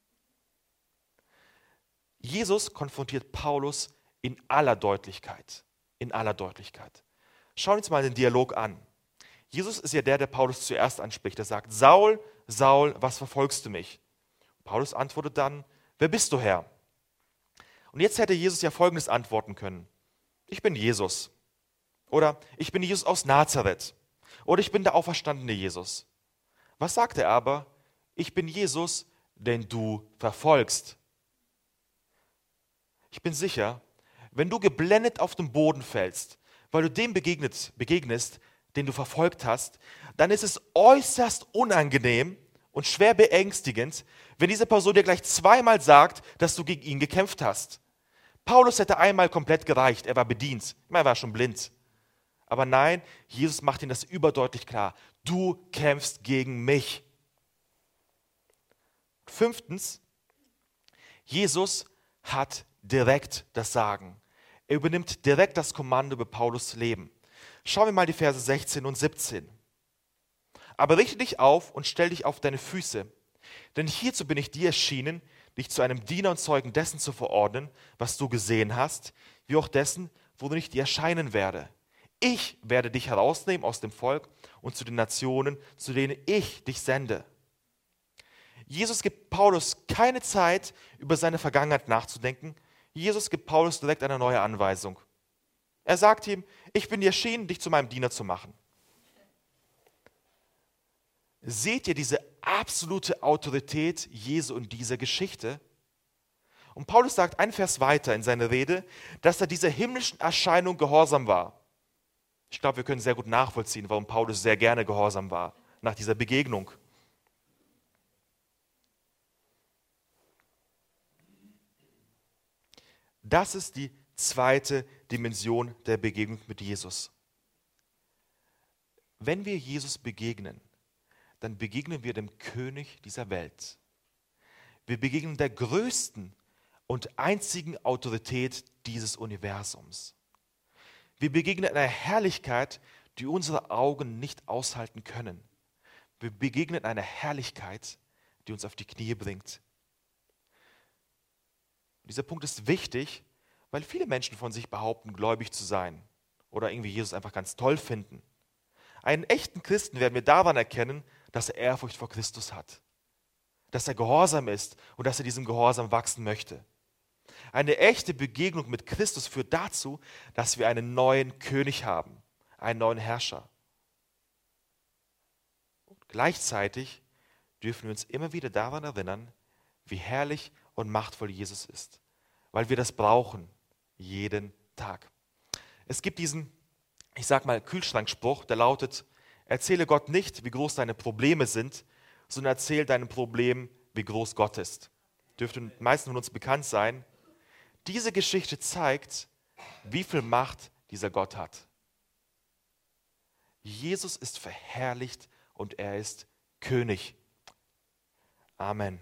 Jesus konfrontiert Paulus in aller Deutlichkeit. In aller Deutlichkeit. Schauen wir uns mal den Dialog an. Jesus ist ja der, der Paulus zuerst anspricht. Er sagt, Saul, Saul, was verfolgst du mich? Paulus antwortet dann, wer bist du, Herr? Und jetzt hätte Jesus ja Folgendes antworten können. Ich bin Jesus. Oder ich bin Jesus aus Nazareth. Oder ich bin der auferstandene Jesus. Was sagt er aber? Ich bin Jesus, den du verfolgst. Ich bin sicher, wenn du geblendet auf den Boden fällst, weil du dem begegnet, begegnest, den du verfolgt hast, dann ist es äußerst unangenehm und schwer beängstigend, wenn diese Person dir gleich zweimal sagt, dass du gegen ihn gekämpft hast. Paulus hätte einmal komplett gereicht, er war bedient, er war schon blind. Aber nein, Jesus macht ihm das überdeutlich klar. Du kämpfst gegen mich. Fünftens, Jesus hat direkt das Sagen. Er übernimmt direkt das Kommando über Paulus' Leben. Schauen wir mal die Verse sechzehn und siebzehn. Aber richte dich auf und stell dich auf deine Füße, denn hierzu bin ich dir erschienen, dich zu einem Diener und Zeugen dessen zu verordnen, was du gesehen hast, wie auch dessen, wo ich dir erscheinen werde. Ich werde dich herausnehmen aus dem Volk und zu den Nationen, zu denen ich dich sende. Jesus gibt Paulus keine Zeit, über seine Vergangenheit nachzudenken. Jesus gibt Paulus direkt eine neue Anweisung. Er sagt ihm, ich bin dir erschienen, dich zu meinem Diener zu machen. Seht ihr diese absolute Autorität Jesu in dieser Geschichte? Und Paulus sagt ein Vers weiter in seiner Rede, dass er dieser himmlischen Erscheinung gehorsam war. Ich glaube, wir können sehr gut nachvollziehen, warum Paulus sehr gerne gehorsam war nach dieser Begegnung. Das ist die zweite Dimension der Begegnung mit Jesus. Wenn wir Jesus begegnen, dann begegnen wir dem König dieser Welt. Wir begegnen der größten und einzigen Autorität dieses Universums. Wir begegnen einer Herrlichkeit, die unsere Augen nicht aushalten können. Wir begegnen einer Herrlichkeit, die uns auf die Knie bringt. Und dieser Punkt ist wichtig, weil viele Menschen von sich behaupten, gläubig zu sein oder irgendwie Jesus einfach ganz toll finden. Einen echten Christen werden wir daran erkennen, dass er Ehrfurcht vor Christus hat, dass er gehorsam ist und dass er diesem Gehorsam wachsen möchte. Eine echte Begegnung mit Christus führt dazu, dass wir einen neuen König haben, einen neuen Herrscher. Und gleichzeitig dürfen wir uns immer wieder daran erinnern, wie herrlich und machtvoll Jesus ist, weil wir das brauchen, jeden Tag. Es gibt diesen, ich sag mal, Kühlschrankspruch, der lautet, erzähle Gott nicht, wie groß deine Probleme sind, sondern erzähl deinem Problem, wie groß Gott ist. Dürfte den meisten von uns bekannt sein. Diese Geschichte zeigt, wie viel Macht dieser Gott hat. Jesus ist verherrlicht und er ist König. Amen.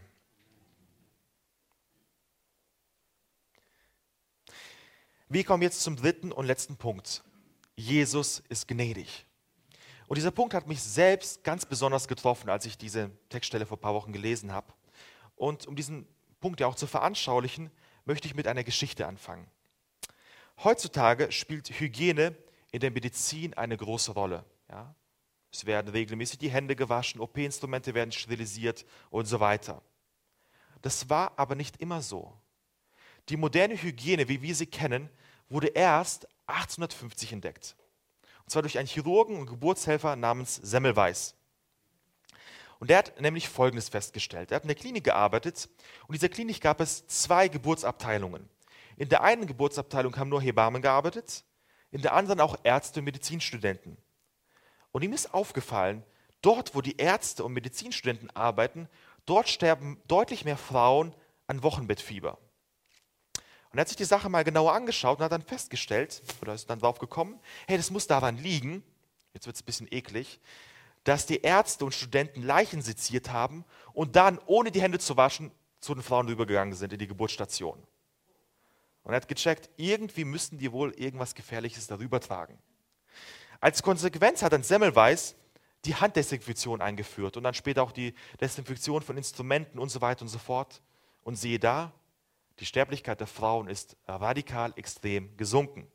Wir kommen jetzt zum dritten und letzten Punkt. Jesus ist gnädig. Und dieser Punkt hat mich selbst ganz besonders getroffen, als ich diese Textstelle vor ein paar Wochen gelesen habe. Und um diesen Punkt ja auch zu veranschaulichen, möchte ich mit einer Geschichte anfangen. Heutzutage spielt Hygiene in der Medizin eine große Rolle. Ja? Es werden regelmäßig die Hände gewaschen, O P-Instrumente werden sterilisiert und so weiter. Das war aber nicht immer so. Die moderne Hygiene, wie wir sie kennen, wurde erst achtzehnhundertfünfzig entdeckt. Und zwar durch einen Chirurgen und Geburtshelfer namens Semmelweis. Und der hat nämlich Folgendes festgestellt. Er hat in der Klinik gearbeitet und in dieser Klinik gab es zwei Geburtsabteilungen. In der einen Geburtsabteilung haben nur Hebammen gearbeitet, in der anderen auch Ärzte und Medizinstudenten. Und ihm ist aufgefallen, dort, wo die Ärzte und Medizinstudenten arbeiten, dort sterben deutlich mehr Frauen an Wochenbettfieber. Und er hat sich die Sache mal genauer angeschaut und hat dann festgestellt, oder ist dann drauf gekommen, hey, das muss daran liegen, jetzt wird es ein bisschen eklig, dass die Ärzte und Studenten Leichen seziert haben und dann, ohne die Hände zu waschen, zu den Frauen rübergegangen sind in die Geburtsstation. Und er hat gecheckt, irgendwie müssten die wohl irgendwas Gefährliches darüber tragen. Als Konsequenz hat dann Semmelweis die Handdesinfektion eingeführt und dann später auch die Desinfektion von Instrumenten und so weiter und so fort. Und siehe da, die Sterblichkeit der Frauen ist radikal extrem gesunken.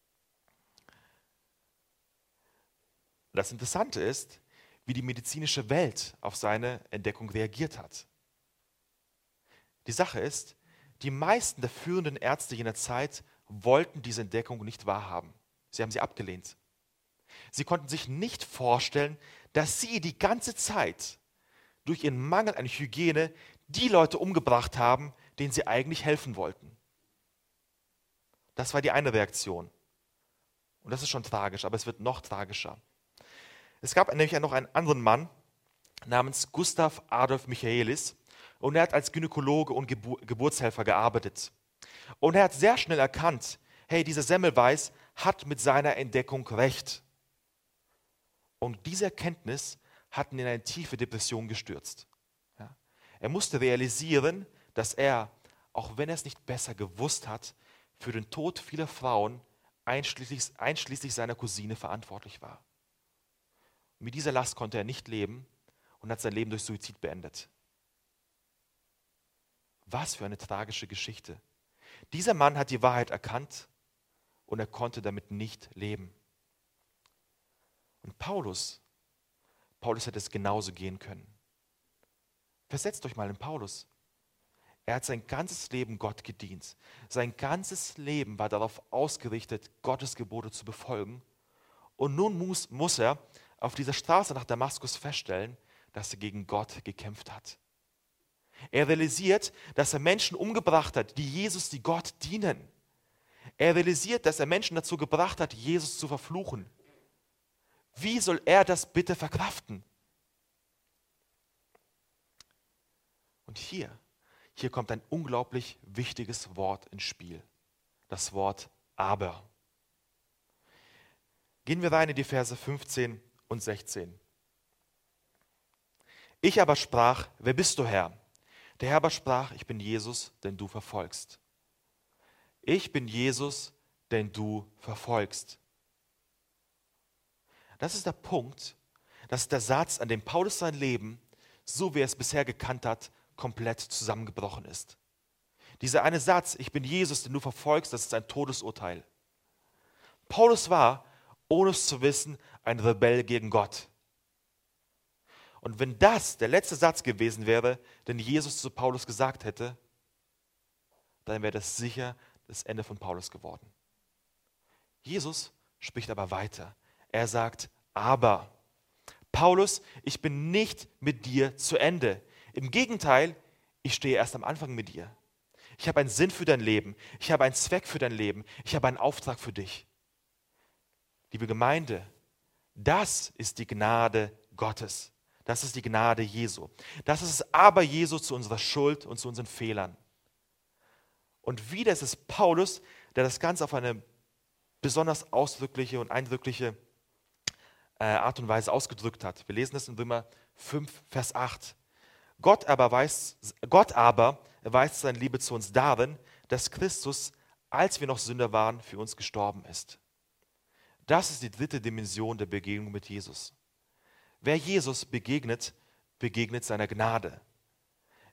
Das Interessante ist, wie die medizinische Welt auf seine Entdeckung reagiert hat. Die Sache ist, die meisten der führenden Ärzte jener Zeit wollten diese Entdeckung nicht wahrhaben. Sie haben sie abgelehnt. Sie konnten sich nicht vorstellen, dass sie die ganze Zeit durch ihren Mangel an Hygiene die Leute umgebracht haben, denen sie eigentlich helfen wollten. Das war die eine Reaktion. Und das ist schon tragisch, aber es wird noch tragischer. Es gab nämlich noch einen anderen Mann namens Gustav Adolf Michaelis und er hat als Gynäkologe und Gebur- Geburtshelfer gearbeitet. Und er hat sehr schnell erkannt, hey, dieser Semmelweis hat mit seiner Entdeckung recht. Und diese Erkenntnis hat ihn in eine tiefe Depression gestürzt. Ja. Er musste realisieren, dass er, auch wenn er es nicht besser gewusst hat, für den Tod vieler Frauen, einschließlich, einschließlich seiner Cousine, verantwortlich war. Und mit dieser Last konnte er nicht leben und hat sein Leben durch Suizid beendet. Was für eine tragische Geschichte. Dieser Mann hat die Wahrheit erkannt und er konnte damit nicht leben. Und Paulus, Paulus hätte es genauso gehen können. Versetzt euch mal in Paulus. Er hat sein ganzes Leben Gott gedient. Sein ganzes Leben war darauf ausgerichtet, Gottes Gebote zu befolgen. Und nun muss, muss er auf dieser Straße nach Damaskus feststellen, dass er gegen Gott gekämpft hat. Er realisiert, dass er Menschen umgebracht hat, die Jesus, die Gott dienen. Er realisiert, dass er Menschen dazu gebracht hat, Jesus zu verfluchen. Wie soll er das bitte verkraften? Und hier, hier kommt ein unglaublich wichtiges Wort ins Spiel. Das Wort aber. Gehen wir rein in die Verse fünfzehn und sechzehn. Ich aber sprach, wer bist du, Herr? Der Herr aber sprach, ich bin Jesus, den du verfolgst. Ich bin Jesus, den du verfolgst. Das ist der Punkt, das ist der Satz, an dem Paulus sein Leben, so wie er es bisher gekannt hat, komplett zusammengebrochen ist. Dieser eine Satz, ich bin Jesus, den du verfolgst, das ist ein Todesurteil. Paulus war, ohne es zu wissen, ein Rebell gegen Gott. Und wenn das der letzte Satz gewesen wäre, den Jesus zu Paulus gesagt hätte, dann wäre das sicher das Ende von Paulus geworden. Jesus spricht aber weiter. Er sagt, aber, Paulus, ich bin nicht mit dir zu Ende. Im Gegenteil, ich stehe erst am Anfang mit dir. Ich habe einen Sinn für dein Leben. Ich habe einen Zweck für dein Leben. Ich habe einen Auftrag für dich. Liebe Gemeinde, das ist die Gnade Gottes. Das ist die Gnade Jesu. Das ist das Aber Jesu zu unserer Schuld und zu unseren Fehlern. Und wieder ist es Paulus, der das Ganze auf eine besonders ausdrückliche und eindrückliche Art und Weise ausgedrückt hat. Wir lesen es in Römer fünf, Vers acht. Gott aber, weiß, Gott aber erweist seine Liebe zu uns darin, dass Christus, als wir noch Sünder waren, für uns gestorben ist. Das ist die dritte Dimension der Begegnung mit Jesus. Wer Jesus begegnet, begegnet seiner Gnade.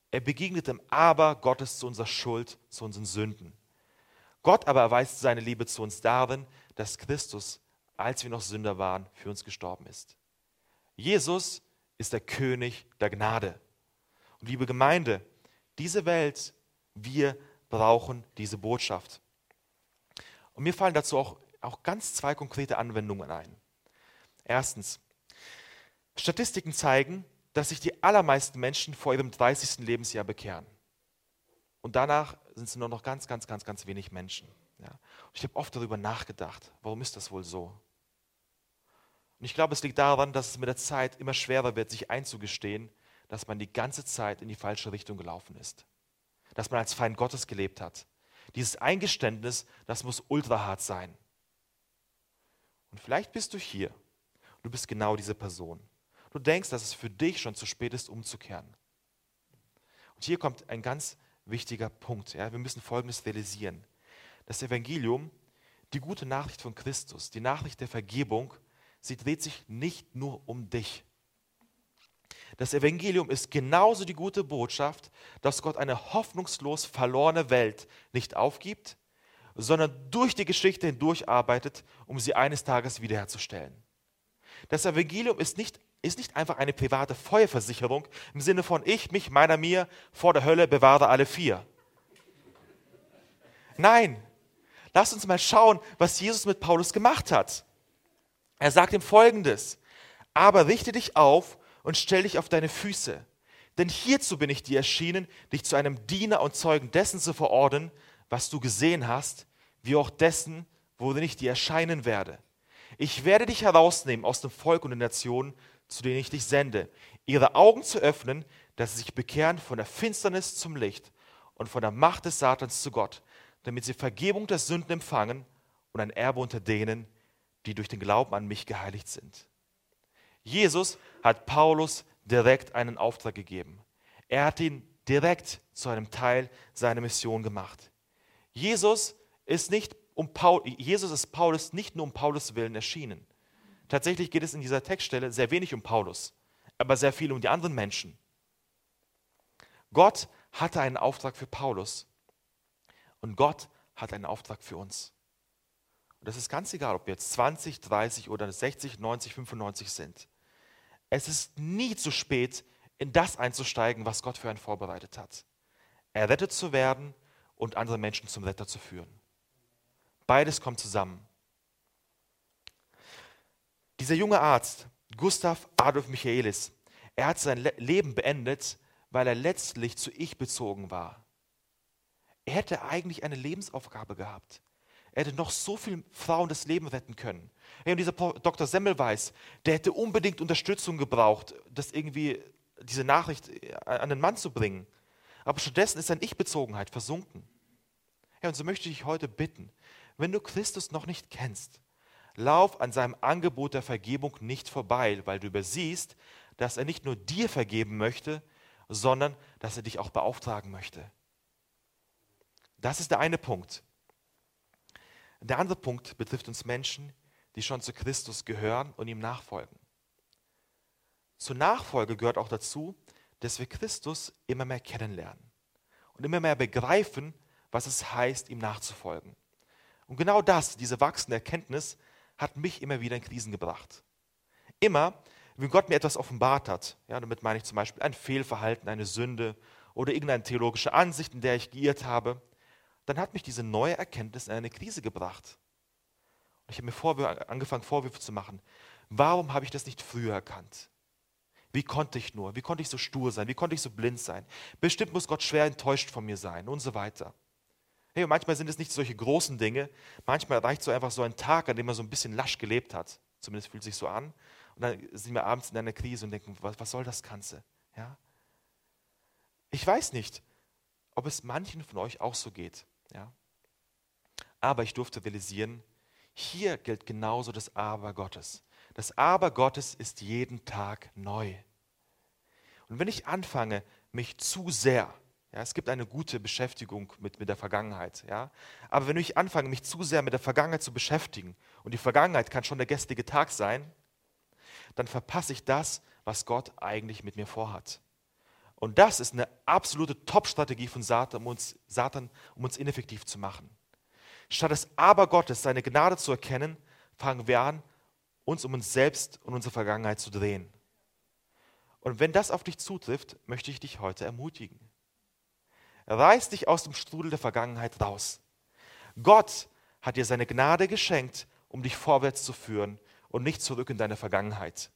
Er begegnet dem Aber Gottes zu unserer Schuld, zu unseren Sünden. Gott aber erweist seine Liebe zu uns darin, dass Christus, als wir noch Sünder waren, für uns gestorben ist. Jesus ist der König der Gnade. Und liebe Gemeinde, diese Welt, wir brauchen diese Botschaft. Und mir fallen dazu auch, auch ganz zwei konkrete Anwendungen ein. Erstens, Statistiken zeigen, dass sich die allermeisten Menschen vor ihrem dreißigsten Lebensjahr bekehren. Und danach sind es nur noch ganz, ganz, ganz, ganz wenig Menschen. Ja. Und ich habe oft darüber nachgedacht, warum ist das wohl so? Und ich glaube, es liegt daran, dass es mit der Zeit immer schwerer wird, sich einzugestehen, dass man die ganze Zeit in die falsche Richtung gelaufen ist. Dass man als Feind Gottes gelebt hat. Dieses Eingeständnis, das muss ultra hart sein. Und vielleicht bist du hier. Du bist genau diese Person. Du denkst, dass es für dich schon zu spät ist, umzukehren. Und hier kommt ein ganz wichtiger Punkt. Ja? Wir müssen Folgendes realisieren. Das Evangelium, die gute Nachricht von Christus, die Nachricht der Vergebung, sie dreht sich nicht nur um dich. Das Evangelium ist genauso die gute Botschaft, dass Gott eine hoffnungslos verlorene Welt nicht aufgibt, sondern durch die Geschichte hindurch arbeitet, um sie eines Tages wiederherzustellen. Das Evangelium ist nicht, ist nicht einfach eine private Feuerversicherung im Sinne von ich, mich, meiner, mir, vor der Hölle bewahre alle vier. Nein, lasst uns mal schauen, was Jesus mit Paulus gemacht hat. Er sagt ihm Folgendes: Aber richte dich auf und stell dich auf deine Füße. Denn hierzu bin ich dir erschienen, dich zu einem Diener und Zeugen dessen zu verordnen, was du gesehen hast, wie auch dessen, worin ich dir erscheinen werde. Ich werde dich herausnehmen aus dem Volk und den Nationen, zu denen ich dich sende, ihre Augen zu öffnen, dass sie sich bekehren von der Finsternis zum Licht und von der Macht des Satans zu Gott, damit sie Vergebung der Sünden empfangen und ein Erbe unter denen, die durch den Glauben an mich geheiligt sind. Jesus hat Paulus direkt einen Auftrag gegeben. Er hat ihn direkt zu einem Teil seiner Mission gemacht. Jesus ist, nicht um Paul, Jesus ist Paulus nicht nur um Paulus willen erschienen. Tatsächlich geht es in dieser Textstelle sehr wenig um Paulus, aber sehr viel um die anderen Menschen. Gott hatte einen Auftrag für Paulus und Gott hat einen Auftrag für uns. Und das ist ganz egal, ob wir jetzt zwanzig, dreißig oder sechzig, neunzig, fünfundneunzig sind. Es ist nie zu spät, in das einzusteigen, was Gott für einen vorbereitet hat. Errettet zu werden und andere Menschen zum Retter zu führen. Beides kommt zusammen. Dieser junge Arzt, Gustav Adolf Michaelis, er hat sein Le- Leben beendet, weil er letztlich zu Ich bezogen war. Er hätte eigentlich eine Lebensaufgabe gehabt. Er hätte noch so vielen Frauen das Leben retten können. Hey, und dieser Doktor Semmelweis, der hätte unbedingt Unterstützung gebraucht, das irgendwie, diese Nachricht an den Mann zu bringen. Aber stattdessen ist seine Ich-Bezogenheit versunken. Hey, und so möchte ich dich heute bitten, wenn du Christus noch nicht kennst, lauf an seinem Angebot der Vergebung nicht vorbei, weil du übersiehst, dass er nicht nur dir vergeben möchte, sondern dass er dich auch beauftragen möchte. Das ist der eine Punkt. Der andere Punkt betrifft uns Menschen, die schon zu Christus gehören und ihm nachfolgen. Zur Nachfolge gehört auch dazu, dass wir Christus immer mehr kennenlernen und immer mehr begreifen, was es heißt, ihm nachzufolgen. Und genau das, diese wachsende Erkenntnis, hat mich immer wieder in Krisen gebracht. Immer, wenn Gott mir etwas offenbart hat, ja, damit meine ich zum Beispiel ein Fehlverhalten, eine Sünde oder irgendeine theologische Ansicht, in der ich geirrt habe, dann hat mich diese neue Erkenntnis in eine Krise gebracht. Und ich habe mir Vorwürfe, angefangen, Vorwürfe zu machen. Warum habe ich das nicht früher erkannt? Wie konnte ich nur? Wie konnte ich so stur sein? Wie konnte ich so blind sein? Bestimmt muss Gott schwer enttäuscht von mir sein und so weiter. Hey, und manchmal sind es nicht solche großen Dinge. Manchmal reicht so einfach so ein Tag, an dem man so ein bisschen lasch gelebt hat. Zumindest fühlt es sich so an. Und dann sind wir abends in einer Krise und denken, was, was soll das Ganze? Ja? Ich weiß nicht, ob es manchen von euch auch so geht. Ja? Aber ich durfte realisieren, hier gilt genauso das Aber Gottes. Das Aber Gottes ist jeden Tag neu. Und wenn ich anfange, mich zu sehr, ja, es gibt eine gute Beschäftigung mit, mit der Vergangenheit, ja, aber wenn ich anfange, mich zu sehr mit der Vergangenheit zu beschäftigen, und die Vergangenheit kann schon der gestrige Tag sein, dann verpasse ich das, was Gott eigentlich mit mir vorhat. Und das ist eine absolute Top-Strategie von Satan, um uns, Satan, um uns ineffektiv zu machen. Statt das Aber Gottes, seine Gnade zu erkennen, fangen wir an, uns um uns selbst und unsere Vergangenheit zu drehen. Und wenn das auf dich zutrifft, möchte ich dich heute ermutigen. Reiß dich aus dem Strudel der Vergangenheit raus. Gott hat dir seine Gnade geschenkt, um dich vorwärts zu führen und nicht zurück in deine Vergangenheit.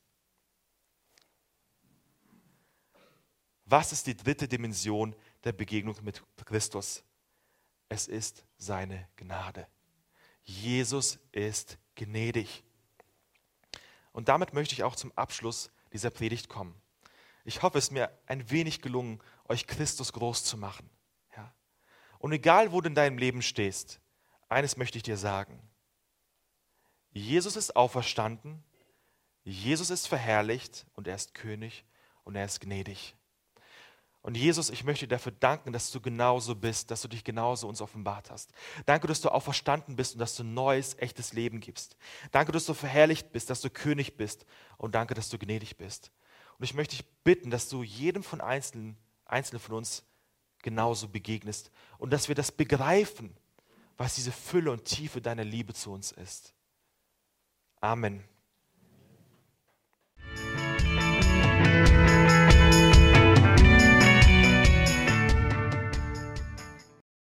Was ist die dritte Dimension der Begegnung mit Christus? Es ist seine Gnade. Jesus ist gnädig. Und damit möchte ich auch zum Abschluss dieser Predigt kommen. Ich hoffe, es ist mir ein wenig gelungen, euch Christus groß zu machen. Ja. Und egal, wo du in deinem Leben stehst, eines möchte ich dir sagen. Jesus ist auferstanden, Jesus ist verherrlicht und er ist König und er ist gnädig. Und Jesus, ich möchte dir dafür danken, dass du genauso bist, dass du dich genauso uns offenbart hast. Danke, dass du auferstanden bist und dass du ein neues, echtes Leben gibst. Danke, dass du verherrlicht bist, dass du König bist und danke, dass du gnädig bist. Und ich möchte dich bitten, dass du jedem von Einzelnen, Einzelnen von uns genauso begegnest und dass wir das begreifen, was diese Fülle und Tiefe deiner Liebe zu uns ist. Amen.